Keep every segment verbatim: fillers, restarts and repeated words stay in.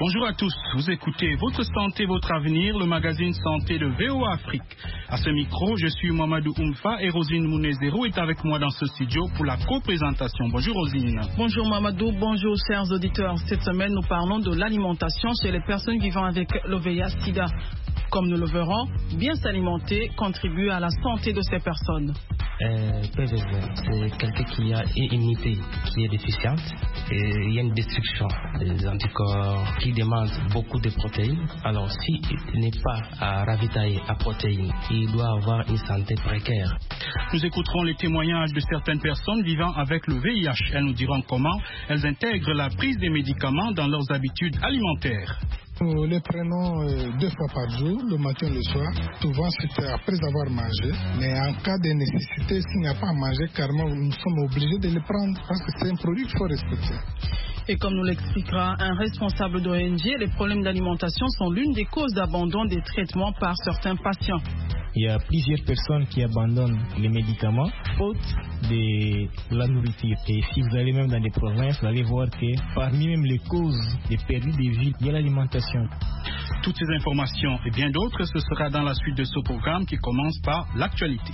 Bonjour à tous, vous écoutez Votre Santé, Votre Avenir, le magazine Santé de V O A Afrique. À ce micro, je suis Mamadou Oumfa et Rosine Mounezero est avec moi dans ce studio pour la co-présentation. Bonjour Rosine. Bonjour Mamadou, bonjour chers auditeurs. Cette semaine, nous parlons de l'alimentation chez les personnes vivant avec le V I H sida. Comme nous le verrons, bien s'alimenter contribue à la santé de ces personnes. Euh, P V V, c'est quelqu'un qui a une immunité qui est déficiente et il y a une destruction des anticorps qui demande beaucoup de protéines. Alors, s'il n'est pas à ravitailler à protéines, il doit avoir une santé précaire. Nous écouterons les témoignages de certaines personnes vivant avec le V I H. Elles nous diront comment elles intègrent la prise des médicaments dans leurs habitudes alimentaires. Nous les prenons euh, deux fois par jour, le matin et le soir. Souvent, c'est après avoir mangé. Mais en cas de nécessité, s'il n'y a pas à manger, carrément, nous sommes obligés de les prendre parce que c'est un produit qu'il faut respecter. Et comme nous l'expliquera un responsable d'O N G, les problèmes d'alimentation sont l'une des causes d'abandon des traitements par certains patients. Il y a plusieurs personnes qui abandonnent les médicaments faute de la nourriture. Et si vous allez même dans des provinces, vous allez voir que parmi même les causes des périodes de vie, il y a l'alimentation. Toutes ces informations et bien d'autres, ce sera dans la suite de ce programme qui commence par l'actualité.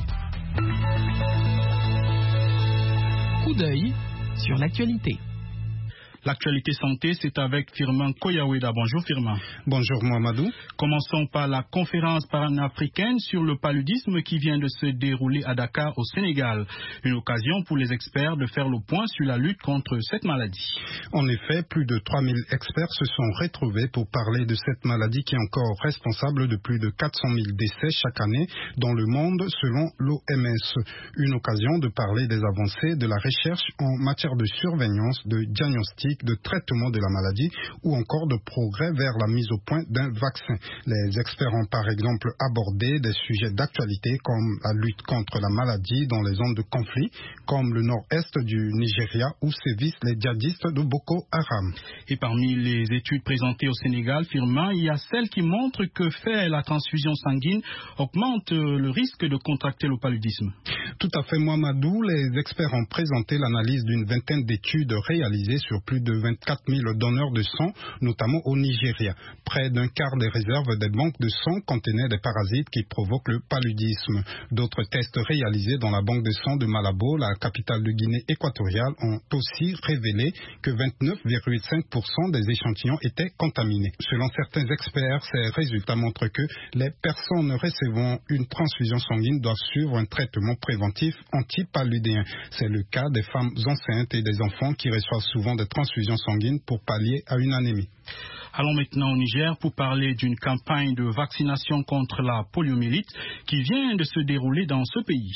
Coup d'œil sur l'actualité. L'actualité santé, c'est avec Firmin Koyaweda. Bonjour Firmin. Bonjour Mohamedou. Commençons par la conférence panafricaine sur le paludisme qui vient de se dérouler à Dakar au Sénégal. Une occasion pour les experts de faire le point sur la lutte contre cette maladie. En effet, plus de trois mille experts se sont retrouvés pour parler de cette maladie qui est encore responsable de plus de quatre cent mille décès chaque année dans le monde selon l'O M S. Une occasion de parler des avancées de la recherche en matière de surveillance, de diagnostic, de traitement de la maladie ou encore de progrès vers la mise au point d'un vaccin. Les experts ont par exemple abordé des sujets d'actualité comme la lutte contre la maladie dans les zones de conflit, comme le nord-est du Nigeria où sévissent les djihadistes de Boko Haram. Et parmi les études présentées au Sénégal, Firmin, il y a celle qui montre que faire la transfusion sanguine augmente le risque de contracter le paludisme. Tout à fait, Mohamedou. Les experts ont présenté l'analyse d'une vingtaine d'études réalisées sur plus de vingt-quatre mille donneurs de sang, notamment au Nigeria. Près d'un quart des réserves des banques de sang contenaient des parasites qui provoquent le paludisme. D'autres tests réalisés dans la banque de sang de Malabo, la capitale de Guinée équatoriale, ont aussi révélé que vingt-neuf virgule cinq pour cent des échantillons étaient contaminés. Selon certains experts, ces résultats montrent que les personnes recevant une transfusion sanguine doivent suivre un traitement préventif antipaludéen. C'est le cas des femmes enceintes et des enfants qui reçoivent souvent des transfusions sanguines pour pallier à une anémie. Allons maintenant au Niger pour parler d'une campagne de vaccination contre la poliomyélite qui vient de se dérouler dans ce pays.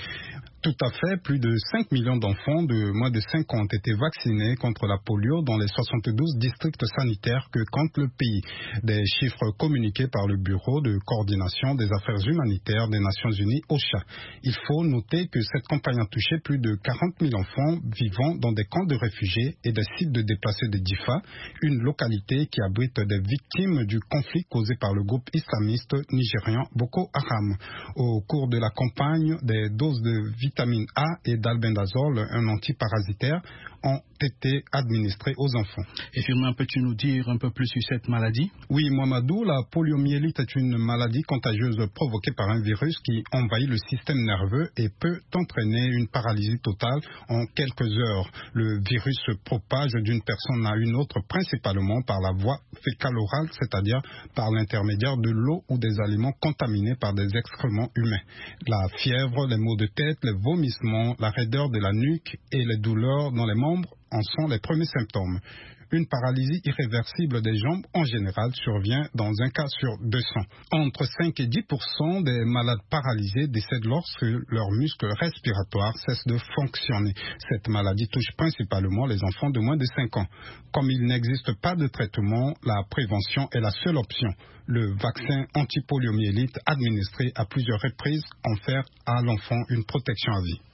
Tout à fait, plus de cinq millions d'enfants de moins de cinq ans ont été vaccinés contre la polio dans les soixante-douze districts sanitaires que compte le pays. Des chiffres communiqués par le Bureau de coordination des affaires humanitaires des Nations Unies, OCHA. Il faut noter que cette campagne a touché plus de quarante mille enfants vivant dans des camps de réfugiés et des sites de déplacés de Difa, une localité qui abrite des victimes du conflit causé par le groupe islamiste nigérian Boko Haram. Au cours de la campagne, des doses de vitamines vitamine A et d'albendazole, un antiparasitaire, ont été administrés aux enfants. Et Firmin, peux-tu nous dire un peu plus sur cette maladie? Oui, Mohamedou, la poliomyélite est une maladie contagieuse provoquée par un virus qui envahit le système nerveux et peut entraîner une paralysie totale en quelques heures. Le virus se propage d'une personne à une autre principalement par la voie fécale-orale, c'est-à-dire par l'intermédiaire de l'eau ou des aliments contaminés par des excréments humains. La fièvre, les maux de tête, les vomissements, la raideur de la nuque et les douleurs dans les membres en sont les premiers symptômes. Une paralysie irréversible des jambes, en général, survient dans un cas sur deux cents. Entre cinq et dix pour cent des malades paralysés décèdent lorsque leurs muscles respiratoires cessent de fonctionner. Cette maladie touche principalement les enfants de moins de cinq ans. Comme il n'existe pas de traitement, la prévention est la seule option. Le vaccin antipoliomyélite administré à plusieurs reprises confère à l'enfant une protection à vie.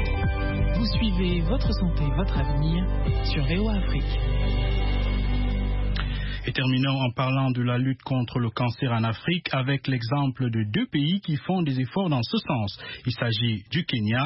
Vous suivez Votre Santé, Votre Avenir sur V O A Afrique. Et terminons en parlant de la lutte contre le cancer en Afrique avec l'exemple de deux pays qui font des efforts dans ce sens. Il s'agit du Kenya